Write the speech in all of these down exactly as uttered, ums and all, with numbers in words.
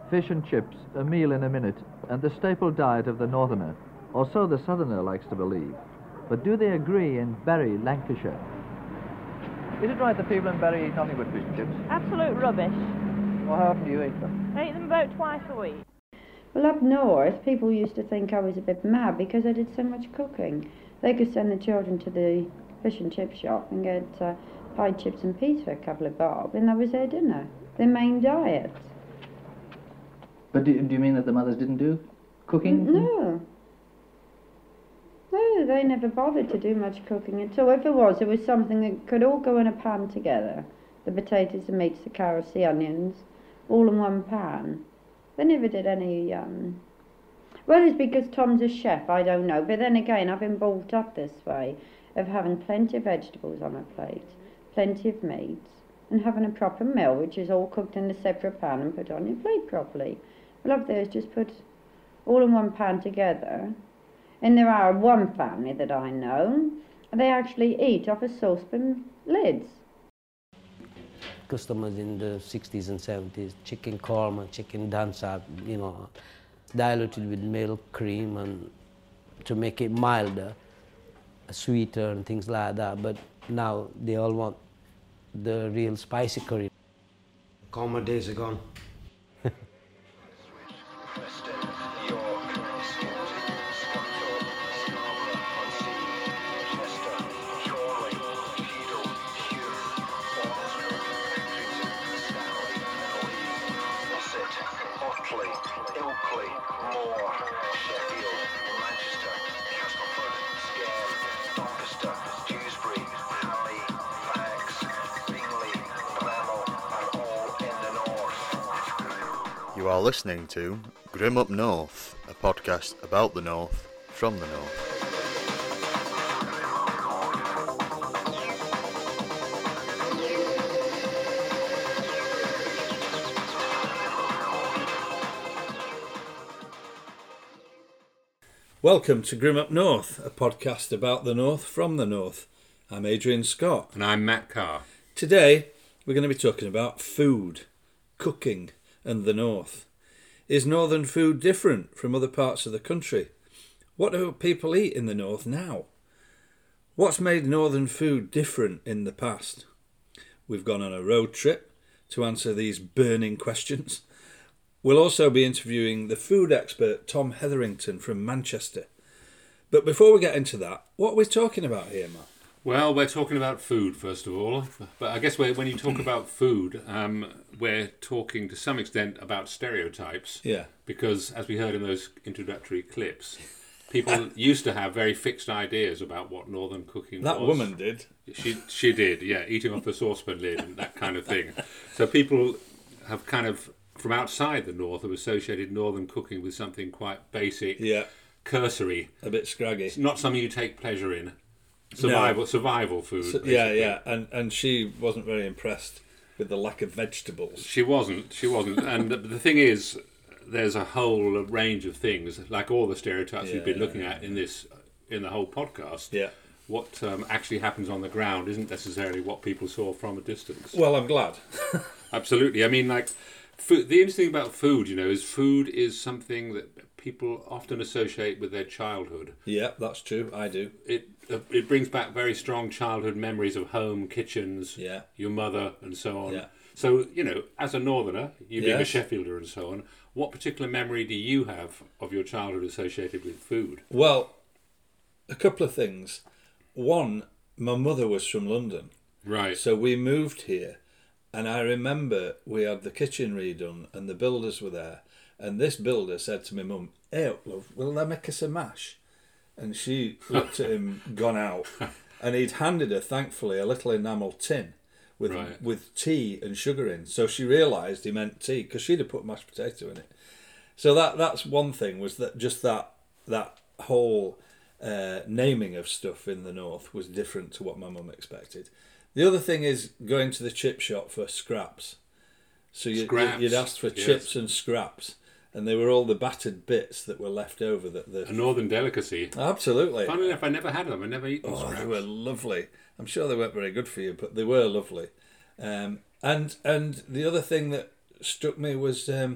Fish and chips, a meal in a minute, and the staple diet of the northerner, or so the southerner likes to believe. But do they agree in Bury, Lancashire? Is it right that people in Bury eat nothing but fish and chips? Absolute rubbish. Well, how often do you eat them? I eat them about twice a week. Well, up north, people used to think I was a bit mad because I did so much cooking. They could send the children to the fish and chip shop and get uh, fried chips and peas for a couple of bob, and that was their dinner, their main diet. But do, do you mean that the mothers didn't do cooking? No. No, they never bothered to do much cooking at all. If it was, it was something that could all go in a pan together. The potatoes, the meats, the carrots, the onions, all in one pan. They never did any, um... Well, it's because Tom's a chef, I don't know. But then again, I've been brought up this way, of having plenty of vegetables on a plate, plenty of meats, and having a proper meal, which is all cooked in a separate pan and put on your plate properly. Well, up there is just put all in one pan together. And there are one family that I know, they actually eat off a saucepan lids. Customers in the sixties and seventies, chicken korma, chicken dansa, you know, diluted with milk, cream, and to make it milder, sweeter and things like that. But now they all want the real spicy curry. Korma days are gone. You are listening to Grim Up North, a podcast about the North, from the North. Welcome to Grim Up North, a podcast about the North, from the North. I'm Adrian Scott. And I'm Matt Carr. Today, we're going to be talking about food, cooking, and the North. Is Northern food different from other parts of the country? What do people eat in the North now? What's made Northern food different in the past? We've gone on a road trip to answer these burning questions. We'll also be interviewing the food expert Tom Hetherington from Manchester. But before we get into that, what are we talking about here, Matt? Well, we're talking about food, first of all. But I guess when you talk about food, um, we're talking to some extent about stereotypes. Yeah. Because, as we heard in those introductory clips, people used to have very fixed ideas about what Northern cooking that was. That woman did. She she did, yeah, eating off the saucepan lid and that kind of thing. So people have kind of, from outside the North, have associated Northern cooking with something quite basic, yeah, cursory. A bit scraggy. It's not something you take pleasure in. Survival, no. survival food. So, yeah, yeah, and and she wasn't very impressed with the lack of vegetables. She wasn't. She wasn't. And the, the thing is, there's a whole range of things, like all the stereotypes yeah, we've been looking yeah, at in this, in the whole podcast. Yeah. What um, actually happens on the ground isn't necessarily what people saw from a distance. Well, I'm glad. Absolutely. I mean, like, food, the interesting thing about food, you know, is food is something that people often associate with their childhood. Yeah, that's true. I do. It uh, it brings back very strong childhood memories of home, kitchens, yeah, your mother, and so on. Yeah. So, you know, as a Northerner, you being yes. a Sheffielder and so on, what particular memory do you have of your childhood associated with food? Well, a couple of things. One, my mother was from London. Right. So we moved here, and I remember we had the kitchen redone, and the builders were there. And this builder said to my mum, "Hey, love, will they make us a mash?" And she looked at him, gone out, and he'd handed her, thankfully, a little enamel tin with right. with tea and sugar in. So she realised he meant tea, because she'd have put mashed potato in it. So that that's one thing, was that just that that whole uh, naming of stuff in the North was different to what my mum expected. The other thing is going to the chip shop for scraps. So you, scraps. you'd asked for yes. chips and scraps. And they were all the battered bits that were left over. That the a northern delicacy. Absolutely. Funnily enough, I never had them. I never eaten oh, scraps. They were lovely. I'm sure they weren't very good for you, but they were lovely. Um, and and the other thing that struck me was um,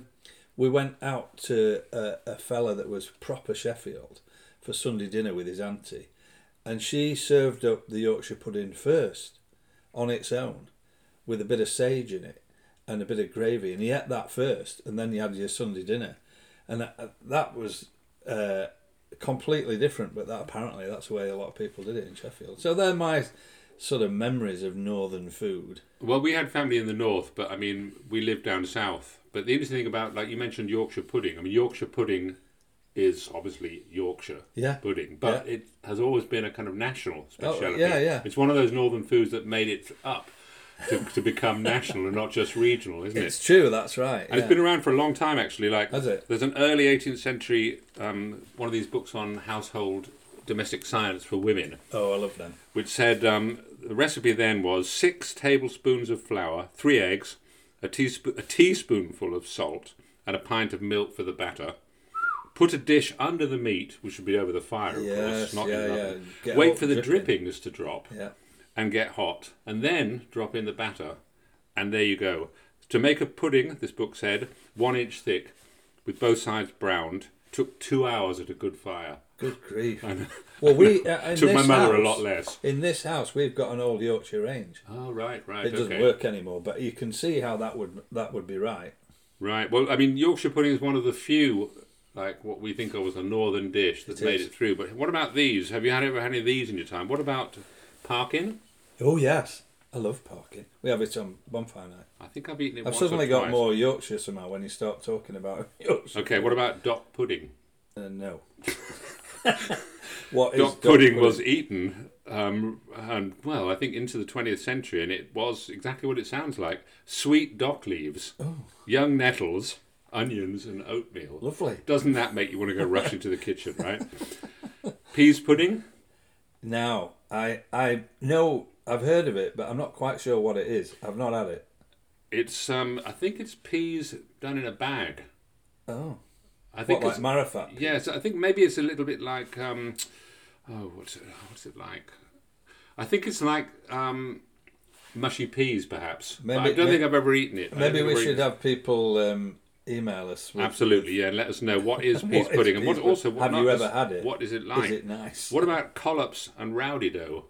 we went out to a, a fella that was proper Sheffield for Sunday dinner with his auntie, and she served up the Yorkshire pudding first on its own with a bit of sage in it and a bit of gravy, and he ate that first, and then you had your Sunday dinner, and that, that was uh, completely different, but that apparently that's the way a lot of people did it in Sheffield. So they're my sort of memories of northern food. Well, we had family in the north, but I mean, we lived down south. But the interesting thing about, like you mentioned, Yorkshire pudding. I mean, Yorkshire pudding is obviously Yorkshire Yeah. pudding, but Yeah. it has always been a kind of national speciality. yeah, yeah. It's one of those northern foods that made it up to, to become national and not just regional, isn't It's it? true, that's right. And yeah. it's been around for a long time, actually. Like, Has it? There's an early eighteenth century, um, one of these books on household domestic science for women, Oh, I love them. which said um, the recipe then was six tablespoons of flour, three eggs, a, teaspo- a teaspoonful of salt, and a pint of milk for the batter. Put a dish under the meat, which would be over the fire, of Yes, course, not yeah, in the yeah. oven. Get Wait all for the dripping. drippings to drop Yeah. and get hot, and then drop in the batter, and there you go. To make a pudding, this book said, one inch thick, with both sides browned, took two hours at a good fire. Good grief. And Well, we uh, in took this my mother house, a lot less. In this house, we've got an old Yorkshire range. Oh, right, right, It doesn't okay. work anymore, but you can see how that would that would be right. Right. Well, I mean, Yorkshire pudding is one of the few, like what we think of as a northern dish that's It made is. it through. But what about these? Have you had ever had any of these in your time? What about Parkin? Oh yes, I love parking. We have it on bonfire night. I think I've eaten it I've once suddenly or got twice. more Yorkshire somehow when you start talking about Yorkshire. Okay, what about dock pudding? Uh, no. What is Dock pudding was eaten, um, and well, I think into the twentieth century, and it was exactly what it sounds like: sweet dock leaves, Oh. young nettles, onions, and oatmeal. lovely. Doesn't that make you want to go rush into the kitchen, right? Peas pudding. Now I I know I've heard of it, but I'm not quite sure what it is. I've not had it. It's um, I think it's peas done in a bag. Oh, I think what it's, like Marifat? yes, I think maybe it's a little bit like um, oh, what's it, what's it like? I think it's like um, mushy peas, perhaps. But Maybe- I don't may- think I've ever eaten it. I don't Maybe think we I've should eaten it. have people um, email us. With, Absolutely, yeah. And let us know what is peas What is pudding and what peas also pudding? what Have not you just- ever had it? What is it With, like? is it nice? What about collops and rowdy dough?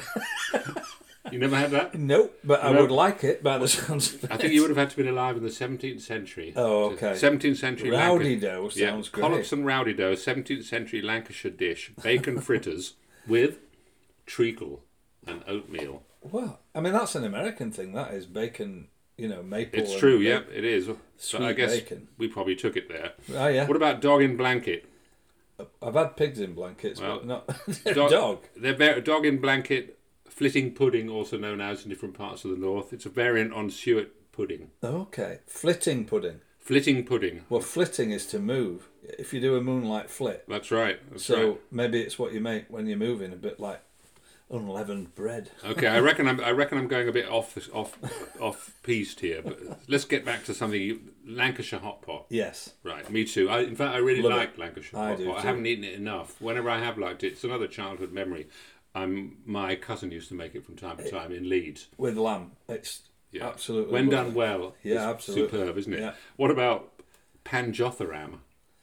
You never had that? Nope, but I No. would like it by the sounds of it. I think you would have had to been alive in the seventeenth century. Oh, okay. seventeenth century Rowdy Lanca- dough Yeah, sounds great. collops and rowdy dough, seventeenth century Lancashire dish, bacon fritters with treacle and oatmeal. Well, I mean that's an American thing. That is bacon. You know, maple. It's and true, ba- yeah, it is. So I Sweet guess bacon. we probably took it there. Oh yeah. What about dog in blanket? I've had pigs in blankets, Well, but not Dog. dog. They're very, dog in blanket, flitting pudding, also known as in different parts of the north. It's a variant on suet pudding. Okay, flitting pudding. Flitting pudding. Well, flitting is to move. If you do a moonlight flit, That's right. That's so right. maybe it's what you make when you're moving, a bit like unleavened bread. Okay, I reckon I'm. I reckon I'm going a bit off this, off off piste here. But let's get back to something. You, Lancashire hot pot. Yes. Right, me too. I, in fact, I really Love like it. Lancashire I hot do pot. I too. haven't eaten it enough. Whenever I have liked it, it's another childhood memory. Um, my cousin used to make it from time to time in Leeds. With lamb, it's Yeah. absolutely When lovely. done well, Yeah, it's absolutely. superb, isn't it? Yeah. What about Panjotharam?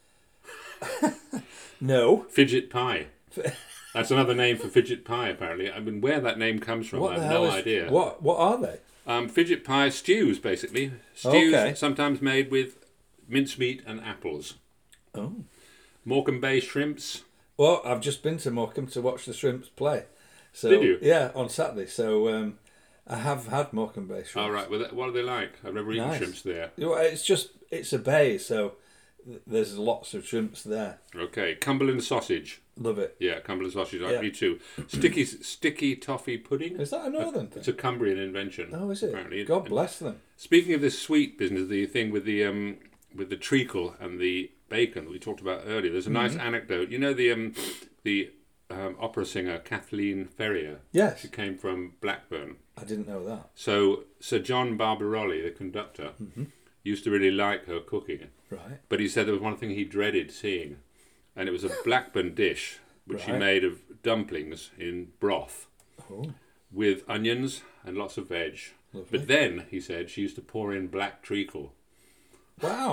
No. Fidget pie. That's another name for fidget pie, apparently. I mean, where that name comes from, What I the have hell no is idea. What What are they? Um, fidget pie stews, basically. Stews, Okay. sometimes made with mincemeat and apples. Oh. Morecambe Bay shrimps. Well, I've just been to Morecambe to watch the Shrimps play. So, Did you? Yeah, on Saturday. So um, I have had Morecambe Bay shrimps. All right. Well, what are they like? I've never eaten Nice. shrimps there. You know, It's just it's a bay, so th- there's lots of shrimps there. Okay. Cumberland sausage. Love it. Yeah, Cumberland sausage. Like Yeah. me too. Sticky, sticky toffee pudding. Is that a northern It's thing? a Cumbrian invention. Oh, is it? Apparently. God And bless them. Speaking of this sweet business, the thing with the um, with the treacle and the bacon that we talked about earlier. There's a nice Mm-hmm. anecdote. You know the um, the um, opera singer Kathleen Ferrier. Yes, She came from Blackburn. I didn't know that. So Sir John Barbarolli, the conductor, Mm-hmm. used to really like her cooking. Right. But he said there was one thing he dreaded seeing, and it was a Blackburn dish which she Right. made of dumplings in broth Oh, with onions and lots of veg. lovely. But then, he said, she used to pour in black treacle. Wow.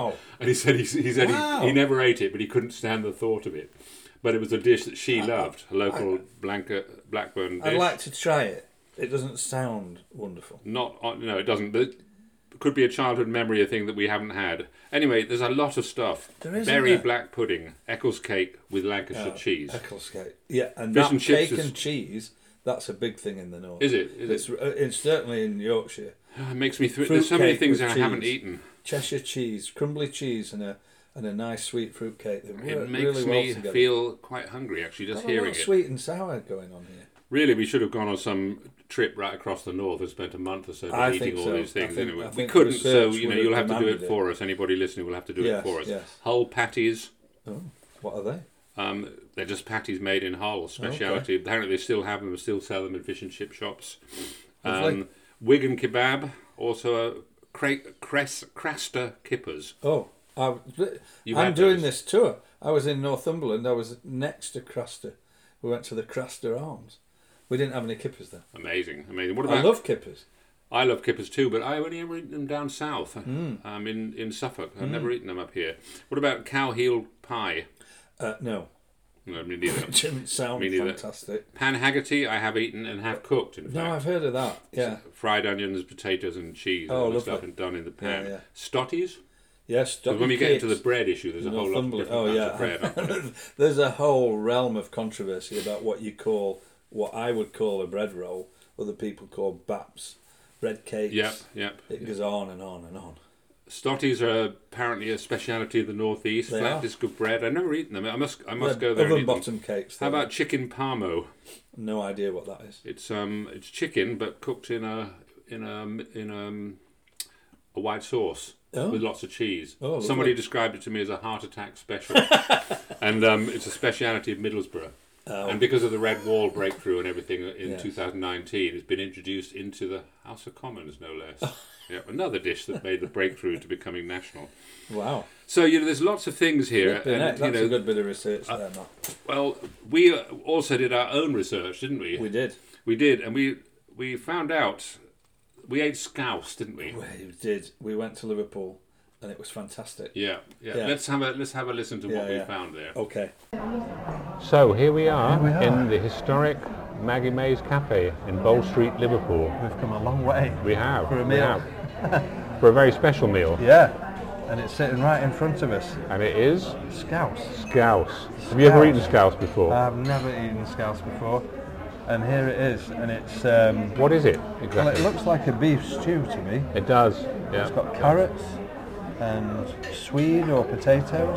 And he said he, he said Wow. he, he never ate it, but he couldn't stand the thought of it. But it was a dish that she loved, a local Blanca, Blackburn dish. I'd like to try it. It doesn't sound wonderful. Not, no, it doesn't. But it could be a childhood memory, a thing that we haven't had. Anyway, there's a lot of stuff. There is, Berry isn't there? black pudding, Eccles cake with Lancashire Oh, cheese. Eccles cake. Yeah, and Fish that and chips cake is- and cheese, that's a big thing in the north. Is it? Is it's, it? uh, it's certainly in Yorkshire. Oh, it makes me. Th- Fruit there's so many cake things with that I haven't cheese. eaten. Cheshire cheese, crumbly cheese, and a and a nice sweet fruit cake. They It work makes really well me together. feel quite hungry, actually, just Got a lot hearing of it. sweet and sour going on here. Really, we should have gone on some trip right across the north and spent a month or so I eating think all so. these things. I think- anyway, I we think couldn't, so research you know, would you'll have have to do it demanded for us. Anybody listening will have to do Yes, it for us. yes. Hull patties. Oh, what are they? Um, they're just patties made in Hull, speciality. Apparently, they still have them and still sell them in fish and chip shops. Lovely. Um, Wigan kebab, also a cra- cress, Craster kippers. Oh, I, You've I'm had doing those. this tour. I was in Northumberland. I was next to Craster. We went to the Craster Arms. We didn't have any kippers there. Amazing, amazing. What I about? love kippers. I love kippers too, but I only ever eaten them down south, Mm. um, in in Suffolk. I've never eaten them up here. What about cow heel pie? Uh, no, No, me neither. it didn't sound Me neither. fantastic. Pan Haggerty, I have eaten and have cooked. In No, fact, I've heard of that. Yeah. fried onions, potatoes, and cheese, and Oh, all that lovely. stuff, and done in the pan. Yeah, yeah. Stotties. Yes. Because when we get into the bread issue, there's a whole lot of Northumberland. different Oh, kinds of bread. yeah. aren't there? There's a whole realm of controversy about what you call, what I would call a bread roll, other people call baps, bread cakes. Yep, yep. It goes on and on and on. Stotties are apparently a speciality of the northeast. They Flat are. disc of bread. I've never eaten them. I must. I must They're go there. And oven eat them. bottom cakes. How they're- about chicken parmo? No idea what that is. It's um, it's chicken but cooked in a in a in a, a white sauce Oh. with lots of cheese. Oh, lovely. Somebody described it to me as a heart attack special, and um, it's a speciality of Middlesbrough. Oh. And because of the Red Wall breakthrough and everything in Yes. two thousand nineteen, it's been introduced into the House of Commons, no less. Yeah, another dish that made the breakthrough to becoming national. Wow. So you know, there's lots of things here, Flipping heck, and that's you know, a good bit of research there, Matt. well, we uh, also did our own research, didn't we? We did. We did, and we we found out we ate scouse, didn't we? We did. We went to Liverpool, and it was fantastic. Yeah, yeah. Yeah. Let's have a let's have a listen to Yeah, what we yeah. found there. Okay. So here we are, Here we are. in the historic Maggie May's Cafe in Bowl Street, Liverpool. We've come a long way. We have. For a we meal. have. For a very special meal. Yeah, and it's sitting right in front of us. And it is Scouse. scouse. Have you ever Scouse. eaten scouse before? I've never eaten scouse before, and here it is, and it's um, what is it well, exactly? it looks like a beef stew to me. It does. Yeah. It's got carrots and swede or potatoes,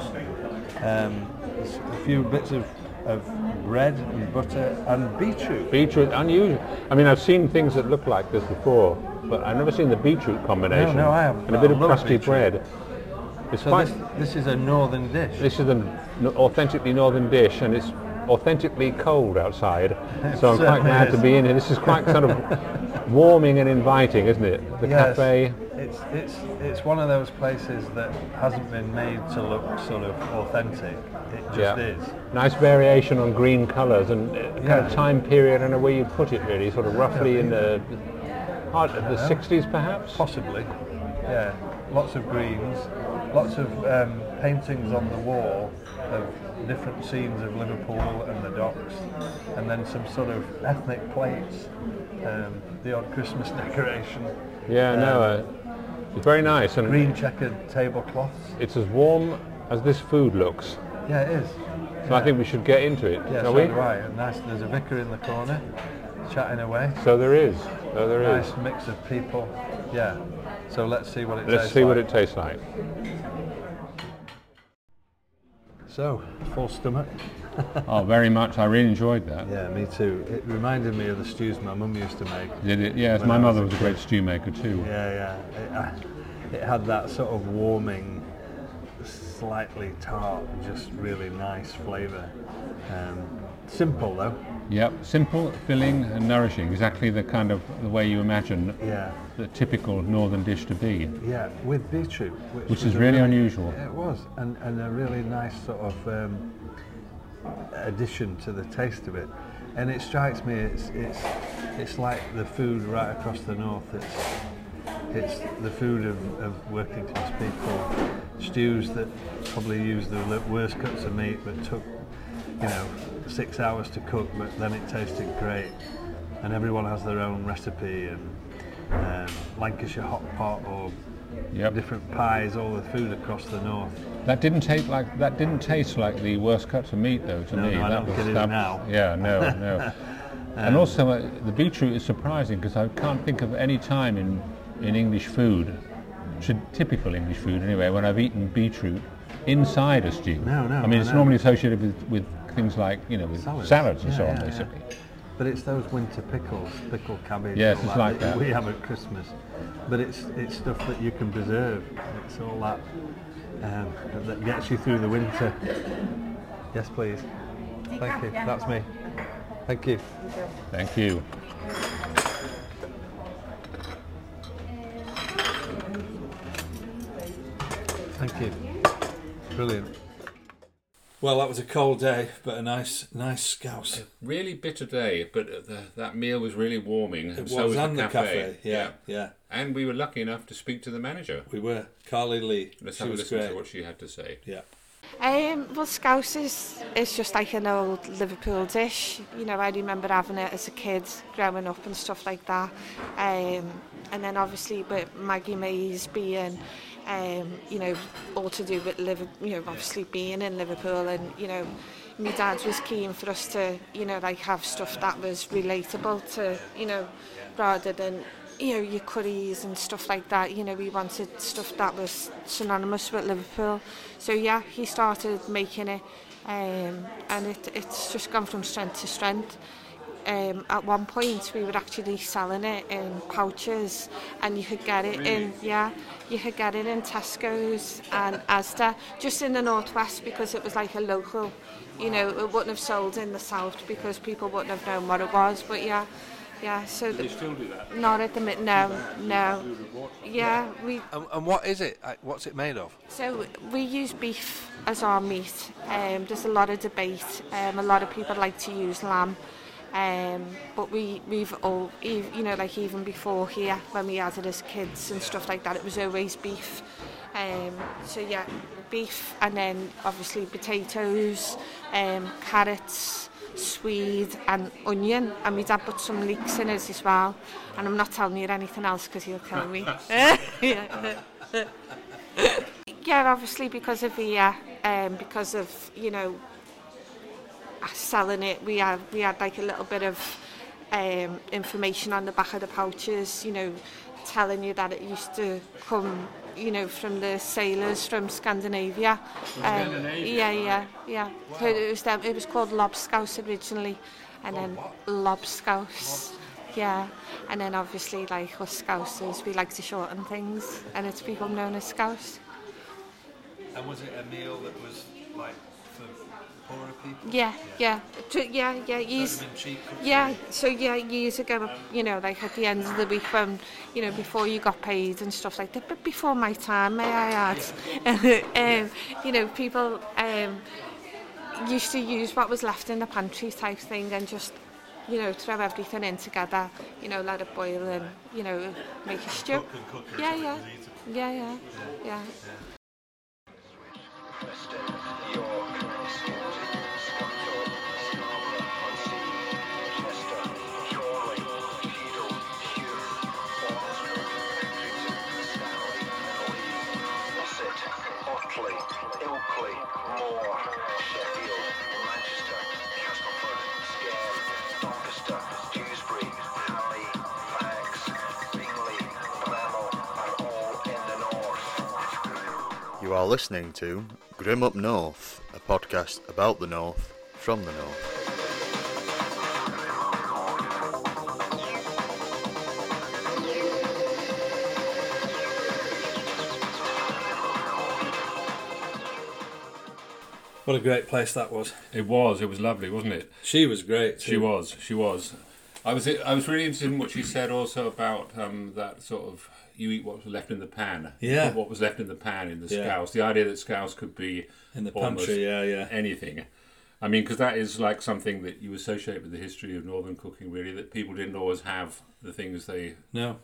um, there's a few bits of, of bread and butter and beetroot. Beetroot, unusual. I mean, I've seen things that look like this before, but I've never seen the beetroot combination. No, no, I haven't. And a I bit of love crusty beetroot. bread. It's So quite. this, this is a northern dish. This is an authentically northern dish, and it's authentically cold outside. It So I'm quite certainly glad to is. be in here. This is quite sort of warming and inviting, isn't it? The Yes, cafe. It's it's it's one of those places that hasn't been made to look sort of authentic. It just Yeah. is. Nice variation on green colours and uh, kind Yeah. of time period and where you put it really, sort of roughly in the hard, the know. sixties perhaps. Possibly. Yeah. Lots of greens, lots of um, paintings on the wall of different scenes of Liverpool and the docks, and then some sort of ethnic plates, um, the odd Christmas decoration. Yeah, no, um, uh, it's very nice and green checkered tablecloths. it's as warm as this food looks. Yeah, it is. So I think we should get into it, Yeah, shall so we? do I. And nice. There's a vicar in the corner, chatting away. So there is. So there is. Nice mix of people. Yeah. So let's see what it Let's tastes see like. what it tastes like. So, full stomach. Oh, very much. I really enjoyed that. Yeah, me too. It reminded me of the stews my mum used to make. Did it? Yes, When my I was mother a was a great stew maker too. Yeah, yeah. It, uh, it had that sort of warming, slightly tart, just really nice flavour. Um, simple though. Yep, simple, filling, and nourishing. Exactly the kind of the way you imagine Yeah. the typical northern dish to be, Yeah, with beetroot. Which, which was is a really unusual. It was, and, and a really nice sort of um, addition to the taste of it. And it strikes me, it's it's it's like the food right across the north. It's it's the food of, of working class people. Stews that probably use the li- worst cuts of meat, but took, you know, six hours to cook, but then it tasted great. And everyone has their own recipe, and um, Lancashire hot pot or Yep. different pies, all the food across the north. That didn't taste like that. Didn't taste like the worst cuts of meat, though. To No, me, no, I that don't was get it that, now. Yeah, no, no. And also, uh, the beetroot is surprising because I can't think of any time in in English food, should, typical English food anyway, when I've eaten beetroot inside a stew. No, no, I mean, I it's know. normally associated with, with things like, you know, with Salads. salads, and Yeah, so on, yeah, yeah. basically. But it's those winter pickles, pickled cabbage. Yes, all it's like that. we have at Christmas. But it's it's stuff that you can preserve. It's all that um, that gets you through the winter. Yes, please. Thank you. That's me. Thank you. Thank you. Thank you. Brilliant. Well, that was a cold day, but a nice, nice scouse. Really bitter day, but the, that meal was really warming. It and was, so was and the the cafe. cafe. Yeah, yeah. And we were lucky enough to speak to the manager. We were. Carly Lee. Let's she have a was listen great. to what she had to say. Yeah. Um, well, scouse is, is just like an old Liverpool dish. You know, I remember having it as a kid, growing up and stuff like that. Um, and then obviously with Maggie Mays being, um, you know, all to do with Liverpool, you know, obviously being in Liverpool, and, you know, my dad was keen for us to, you know, like have stuff that was relatable to, you know, rather than, you know, your curries and stuff like that. You know, we wanted stuff that was synonymous with Liverpool. So yeah, he started making it, um, and it, it's just gone from strength to strength. Um, at one point we were actually selling it in pouches, and you could get it in, yeah, you could get it in Tesco's and Asda, just in the northwest, because it was like a local, you know, it wouldn't have sold in the south because people wouldn't have known what it was. But yeah, yeah. So Do you still do that? not at the minute. No, no. Yeah, we. And, and what is it? Uh, What's it made of? So we use beef as our meat. Um, there's a lot of debate. Um, a lot of people like to use lamb. Um, but we, we've all, ev- you know, like even before here, when we had it as kids and stuff like that, it was always beef. Um, so yeah, beef, and then obviously potatoes, um, carrots, swede and onion, and my dad put some leeks in it as well. And I'm not telling you anything else because he'll kill me. yeah. yeah, obviously because of the, uh, um, because of, you know, selling it, we had we had like a little bit of um, information on the back of the pouches, you know, telling you that it used to come, you know, from the sailors from Scandinavia. From um, Scandinavia? Yeah, yeah, yeah. Wow. So it was them. It was called lobscouse originally, and oh, then what? lobscouse. Yeah, and then obviously like us Scousers, we like to shorten things, and it's become known as Scouse. And was it a meal that was like for poorer people? Yeah, yeah, yeah, yeah, yeah. Years, yeah. So yeah, years ago, you know, like at the end of the week when, you know, before you got paid and stuff like that. But before my time, may I add, um, you know, people um, used to use what was left in the pantry type thing and just, you know, throw everything in together. You know, let it boil and, you know, make a stew. Cook and cook and Yeah, so yeah, it was eatable. yeah, yeah, yeah. You are listening to Grim Up North, a podcast about the North, from the North. What a great place that was. It was. It was lovely, wasn't it? She was great too. She was. She was. I was. I was really interested in what she said also about um, that sort of you eat what was left in the pan. Yeah. What was left in the pan in the Yeah. scouse. The idea that scouse could be In the almost pantry, yeah, yeah. anything. I mean, because that is like something that you associate with the history of northern cooking, really. That people didn't always have the things they No.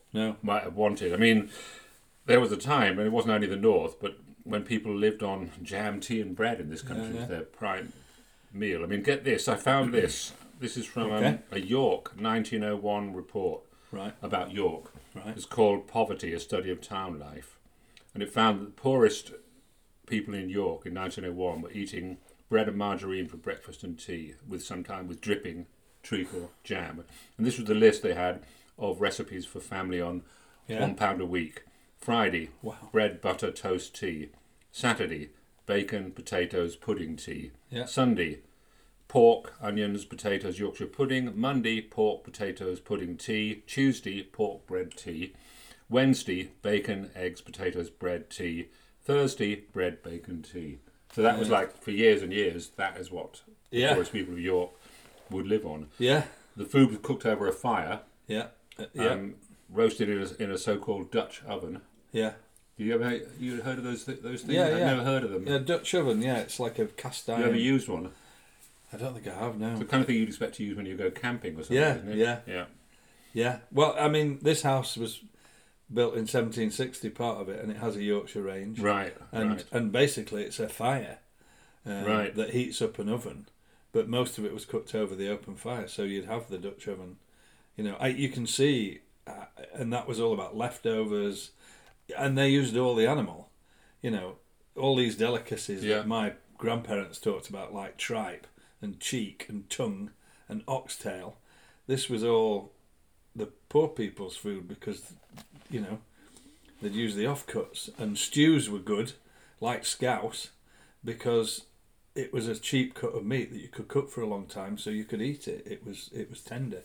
No. might have wanted. I mean, there was a time, and it wasn't only the North, but when people lived on jam, tea and bread in this country Yeah, yeah. as their prime meal. I mean, get this, I found this. This is from Okay. um, a York nineteen oh one report Right. about York. Right. It's called Poverty, A Study of Town Life. And it found that the poorest people in York in nineteen oh one were eating bread and margarine for breakfast and tea, with sometime with dripping treacle jam. And this was the list they had of recipes for family on Yeah. one pound a week. Friday, Wow. bread, butter, toast, tea. Saturday, bacon, potatoes, pudding, tea. Yeah. Sunday, pork, onions, potatoes, Yorkshire pudding. Monday, pork, potatoes, pudding, tea. Tuesday, pork, bread, tea. Wednesday, bacon, eggs, potatoes, bread, tea. Thursday, bread, bacon, tea. So that was Yeah. like, for years and years, that is what the Yeah. poorest people of York would live on. Yeah. The food was cooked over a fire, Yeah. Uh, yeah. um, roasted in a, in a so-called Dutch oven. yeah. You ever you heard of those th- those things? Yeah, I've yeah. never heard of them. Yeah, Dutch oven, yeah, it's like a cast iron. You ever used one? I don't think I have, no. It's the kind of thing you'd expect to use when you go camping or something, Yeah, isn't it? yeah. Yeah. Yeah. Well, I mean, this house was built in seventeen sixty, part of it, and it has a Yorkshire range. Right, And right. and basically it's a fire um, Right. that heats up an oven, but most of it was cooked over the open fire, so you'd have the Dutch oven. You know, I, you can see, uh, and that was all about leftovers, and they used all the animal. You know, all these delicacies Yeah. that my grandparents talked about, like tripe and cheek and tongue and oxtail. This was all the poor people's food because, you know, they'd use the offcuts, and stews were good, like scouse, because it was a cheap cut of meat that you could cook for a long time, so you could eat it. It was it was tender.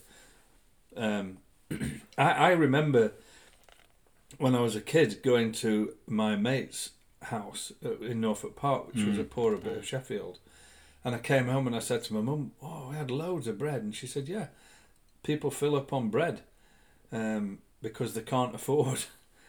Um, I, I remember when I was a kid going to my mate's house in Norfolk Park, which was Mm. a poorer bit of Sheffield, and I came home and I said to my mum, "Oh, we had loads of bread," and she said, "Yeah, people fill up on bread um, because they can't afford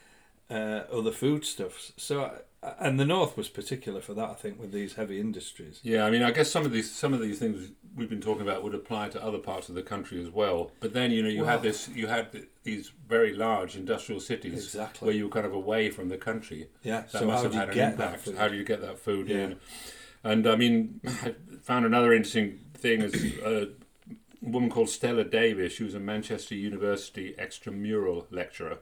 uh, other foodstuffs." So, and the North was particular for that, I think, with these heavy industries. Yeah, I mean, I guess some of these some of these things we've been talking about would apply to other parts of the country as well. But then, you know, you Well- had this, you had th- these very large industrial cities Exactly. where you were kind of away from the country. Yeah, That so must how have do you had an get that impact. food? How do you get that food Yeah. in? And I mean, I found another interesting thing is a woman called Stella Davis. She was a Manchester University extramural lecturer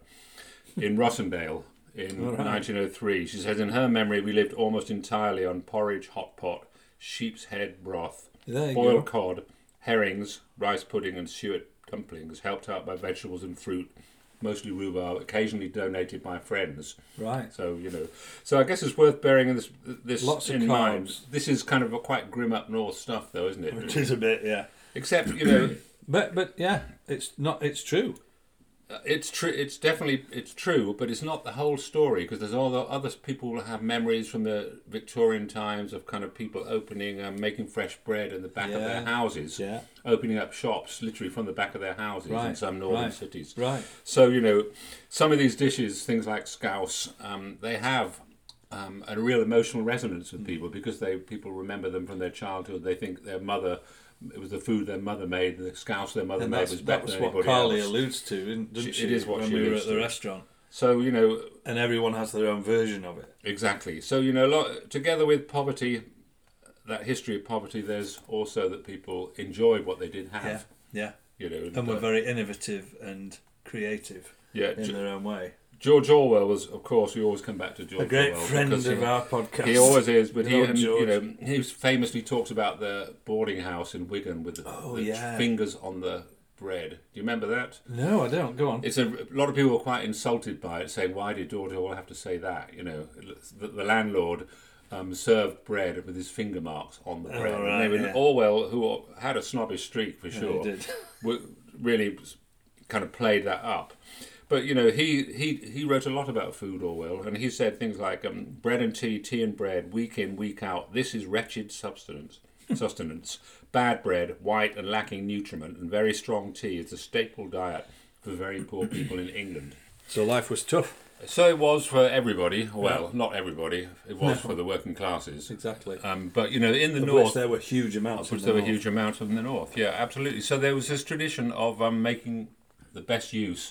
in Rossendale in All right. nineteen oh three. She says, in her memory, we lived almost entirely on porridge, hot pot, sheep's head broth, There you boiled go. cod, herrings, rice pudding, and suet dumplings, helped out by vegetables and fruit, mostly rhubarb, occasionally donated by friends. Right. So, you know, so I guess it's worth bearing this this Lots of in mind. carbs. This is kind of a quite grim up north stuff, though, isn't it? Which is a bit, yeah. Except, you know, But but yeah, it's not. It's true. it's true. It's definitely it's true, but it's not the whole story, because there's all the other people who have memories from the Victorian times of kind of people opening and making fresh bread in the back of their Yeah. houses, Yeah. opening up shops literally from the back of their houses in Right, some northern right, cities. right. So, you know, some of these dishes, things like scouse, um, they have um, a real emotional resonance with people because they people remember them from their childhood. They think their mother, it was the food their mother made, the scouse their mother And made that's, was that better was than what anybody Carly else. alludes to, isn't- doesn't She- she? it is what when she we were alludes at the to. restaurant. So, you know, And everyone has their own version of it. exactly. So, you know, a lot, together with poverty, that history of poverty, there's also that people enjoyed what they did have. Yeah. You know, And were uh, very innovative and creative Yeah, in Ju- their own way. George Orwell was, of course, we always come back to George A great Orwell. friend because of he- our podcast. He always is, but he, Good old and, you George. know, he famously talks about the boarding house in Wigan with the, Oh, the yeah. fingers on the bread. Do you remember that? No, I don't. Go on. It's a, a lot of people were quite insulted by it, saying, "Why did George Orwell have to say that?" You know, the, the landlord um, served bread with his finger marks on the Oh, bread. right, and they were, yeah. Orwell, who had a snobbish streak for Yeah, he sure, did. were- really kind of played that up. But, you know, he, he, he wrote a lot about food, Orwell, and he said things like, um, bread and tea, tea and bread, week in, week out, this is wretched sustenance. sustenance. Bad bread, white and lacking nutriment, and very strong tea is the staple diet for very poor people in England. So life was tough. So it was for everybody. Well, Yeah. not everybody. It was No. for the working classes. Exactly. Um, but, you know, in the Of north... which there were huge amounts. Of which in there the were north. huge amounts in the north. Yeah, absolutely. So there was this tradition of um, making the best use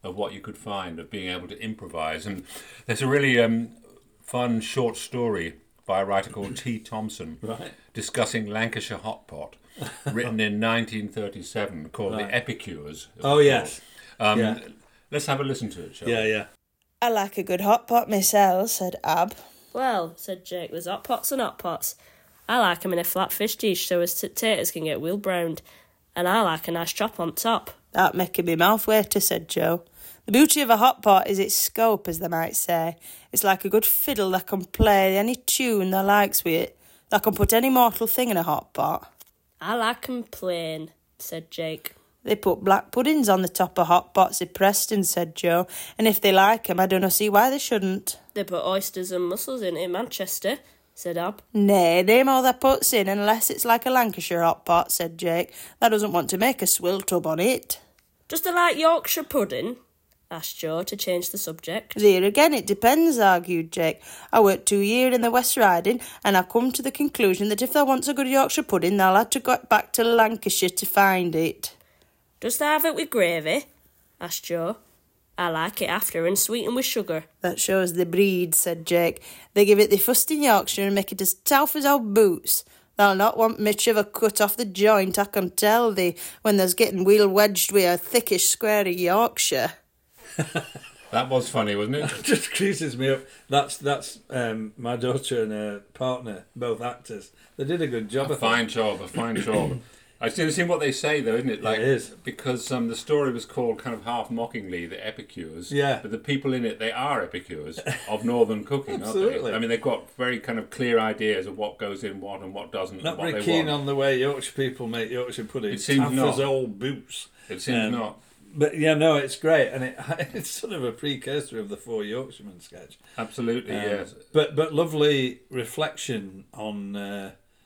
of what you could find, of being able to improvise. And there's a really um, fun short story by a writer called T. Thompson, right. discussing Lancashire hot pot, written in nineteen thirty-seven, called Right. The Epicures. Oh, yes. Um, Yeah. Let's have a listen to it, shall Yeah, we? yeah. I like a good hot pot myself, said Ab. Well, said Jake, there's hot pots and hot pots. I like 'em in a flat fish dish so as taters can get well browned. And I like a nice chop on top. That making me mouth water, said Joe. The beauty of a hot pot is its scope, as they might say. It's like a good fiddle that can play any tune they likes with it. That can put any mortal thing in a hot pot. I like 'em plain, said Jake. They put black puddings on the top of hot pots in Preston, said Joe, and if they like 'em, I don't see why they shouldn't. They put oysters and mussels in in Manchester, said Ab. Nay, they're all that puts in, unless it's like a Lancashire hot pot, said Jake. That doesn't want to make a swill tub on it. Just a like Yorkshire pudding? Asked Joe to change the subject. Here again, it depends, argued Jake. I worked two years in the West Riding, and I've come to the conclusion that if they want a good Yorkshire pudding, they'll have to go back to Lancashire to find it. Does they have it with gravy? Asked Joe. I like it after and sweetened with sugar. That shows the breed, said Jake. They give it the first in Yorkshire and make it as tough as old boots. They'll not want much of a cut off the joint, I can tell thee, when there's getting wheel wedged with a thickish square of Yorkshire. That was funny, wasn't it? It just creases me up. That's that's um, my daughter and her partner, both actors. They did a good job. A I fine think. job, a fine job. I see, see what they say though, isn't it? Like, it is. Because um, the story was called kind of half mockingly the Epicures. Yeah. But the people in it, they are epicures of northern cooking, aren't they? Absolutely. I mean, they've got very kind of clear ideas of what goes in what and what doesn't. Not and what very they keen want. on the way Yorkshire people make Yorkshire pudding. It seems Tough not. as old boots. It seems Um, not. But yeah, no, it's great, and it it's sort of a precursor of the Four Yorkshiremen sketch. Absolutely, Um, yes. But but lovely reflection on, uh,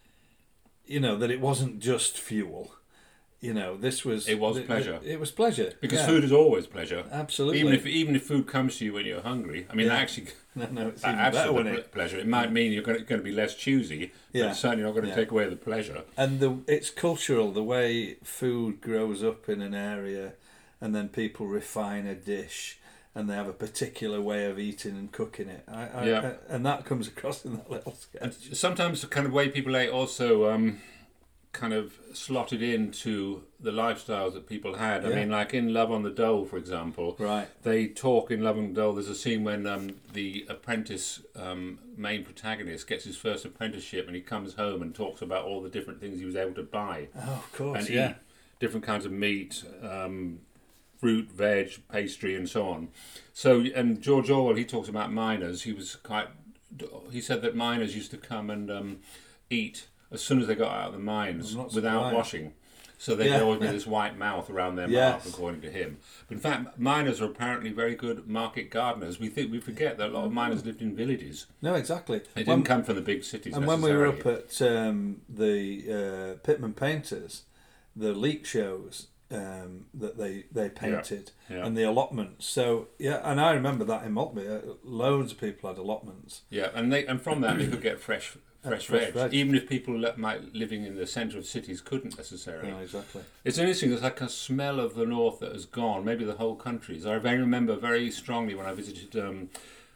you know, that it wasn't just fuel. You know, this was It was th- pleasure. It, it was pleasure Because yeah. food is always pleasure. Absolutely. Even if even if food comes to you when you're hungry, I mean, Yeah. actually, No, no, it's that even adds better to when the it- pleasure. It might mean you're going to, going to be less choosy, but Yeah. it's certainly not going to Yeah. take away the pleasure. And the it's cultural, the way food grows up in an area, and then people refine a dish, and they have a particular way of eating and cooking it. I, I, Yeah. I- and that comes across in that little sketch. And sometimes the kind of way people ate also um, kind of slotted into the lifestyles that people had. I Yeah. mean, like in Love on the Dole, for example, Right. they talk in Love on the Dole. There's a scene when um, the apprentice, um, main protagonist, gets his first apprenticeship, and he comes home and talks about all the different things he was able to buy. Oh, of course, and yeah. eat different kinds of meat, um, fruit, veg, pastry, and so on. So, and George Orwell, he talks about miners. He was quite. He said that miners used to come and um, eat as soon as they got out of the mines I'm not without surprised. washing. So they Yeah. could always get this white mouth around their Yes. mouth, according to him. But in fact, miners are apparently very good market gardeners. We think we forget that a lot of miners lived in villages. No, exactly. They didn't When- come from the big cities. And when we were necessarily. up at um, the uh, Pitman Painters, the leak shows um, that they, they painted Yeah, yeah. and the allotments. So, yeah, and I remember that in Maltby. Uh, loads of people had allotments. Yeah, and they and from that they could get fresh fresh, fresh veg, veg. even if people li- might living in the centre of cities couldn't necessarily. Yeah, exactly. It's interesting. There's like a smell of the north that has gone. Maybe the whole country. So I very remember very strongly when I visited um,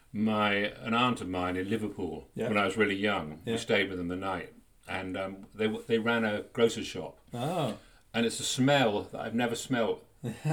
my an aunt of mine in Liverpool Yeah. when I was really young. Yeah. We stayed with them the night, and um, they w- they ran a grocer's shop. Oh. And it's a smell that I've never smelt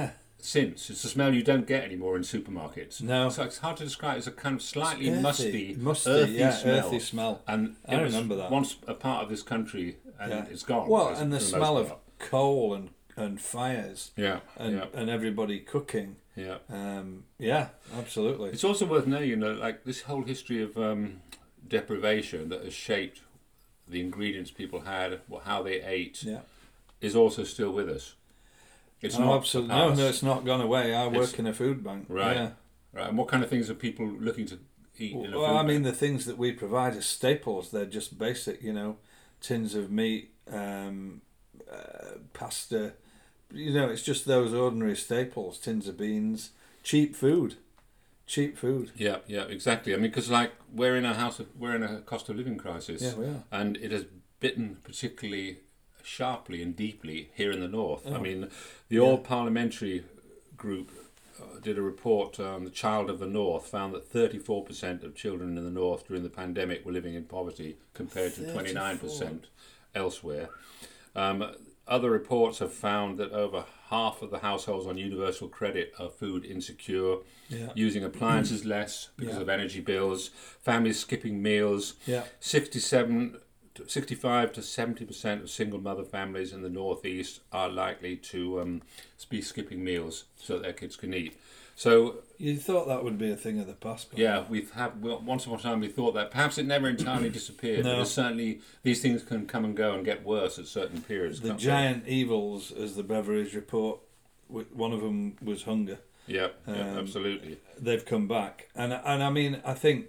since. It's a smell you don't get anymore in supermarkets. No. So it's hard to describe. It's a kind of slightly It's earthy. musty, Musty, earthy yeah, smell. earthy smell. And I it was remember that. once a part of this country, and Yeah. it's gone. Well, for and the most smell of part. coal and, and fires. Yeah, And, yeah. and everybody cooking. Yeah. Um, yeah, absolutely. It's also worth knowing, you know, like this whole history of um, deprivation that has shaped the ingredients people had, wh- how they ate, Yeah. is also still with us. It's oh, not absolutely. the No, past. no, it's not gone away. I It's- work in a food bank. Right. Yeah. Right. And what kind of things are people looking to eat in a Well, food I mean, bank? the things that we provide are staples. They're just basic, you know, tins of meat, um, uh, pasta. You know, it's just those ordinary staples, tins of beans, cheap food. Cheap food. Yeah, yeah, exactly. I mean, because like we're in a house, of, we're in a cost of living crisis, Yeah, we are. and it has bitten particularly sharply and deeply here in the north. I Oh. mean, the Yeah. All Parliamentary group did a report on the Child of the North, found that thirty-four percent of children in the North during the pandemic were living in poverty compared to twenty-nine percent elsewhere. Um, other reports have found that over half of the households on universal credit are food insecure, yeah. using appliances less because yeah. of energy bills, families skipping meals. Yeah. sixty-seven, sixty-five to seventy percent of single mother families in the Northeast are likely to um, be skipping meals so that their kids can eat. So you thought that would be a thing of the past. Yeah, we've had well, once upon a time we thought that. Perhaps it never entirely disappeared. No. But certainly these things can come and go and get worse at certain periods. The giant they? evils, as the Beveridge report, one of them was hunger. Yeah, um, yeah, absolutely. They've come back, and and I mean, I think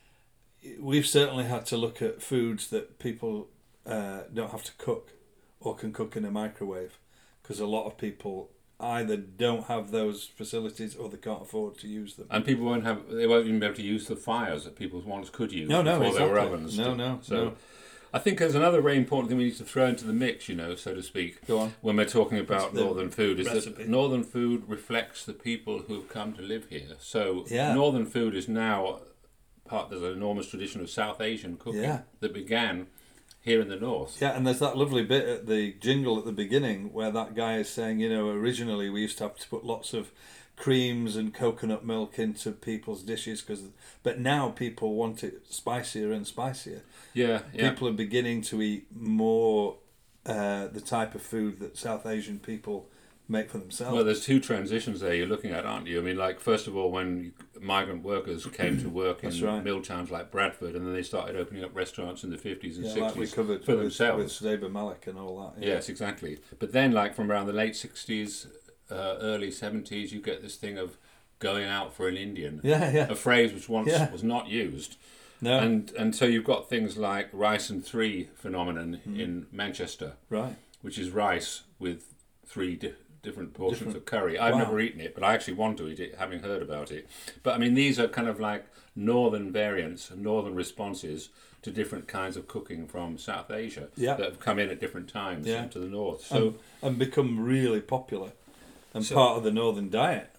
we've certainly had to look at foods that people uh, don't have to cook or can cook in a microwave, because a lot of people either don't have those facilities or they can't afford to use them. And people won't have, they won't even be able to use the fires that people once could use no, no, before exactly. there were ovens. No, no, so no. I think there's another very important thing we need to throw into the mix, you know, so to speak. Go on. When we're talking about northern food, is recipe. that northern food reflects the people who have come to live here. So yeah. northern food is now part, there's an enormous tradition of South Asian cooking yeah. that began here in the north. Yeah, and there's that lovely bit at the jingle at the beginning where that guy is saying, you know, originally we used to have to put lots of creams and coconut milk into people's dishes, cause, but now people want it spicier and spicier. Yeah, yeah. People are beginning to eat more uh, the type of food that South Asian people make for themselves. Well, there's two transitions there you're looking at, aren't you? I mean, like, first of all, when migrant workers came to work in right. mill towns like Bradford, and then they started opening up restaurants in the fifties and yeah, sixties like we covered for with, themselves. with Zaber Malik and all that. Yeah. Yes, exactly. But then, like, from around the late sixties, uh, early seventies, you get this thing of going out for an Indian. Yeah, yeah. A phrase which once yeah. was not used. No. And and so you've got things like rice and three phenomenon mm. in Manchester. Right. Which is rice with three di- different portions different. of curry. I've wow. never eaten it, but I actually want to eat it, having heard about it. But I mean, these are kind of like northern variants, northern responses to different kinds of cooking from South Asia yeah. that have come in at different times yeah. to the north. So and, and become really popular and so, part of the northern diet.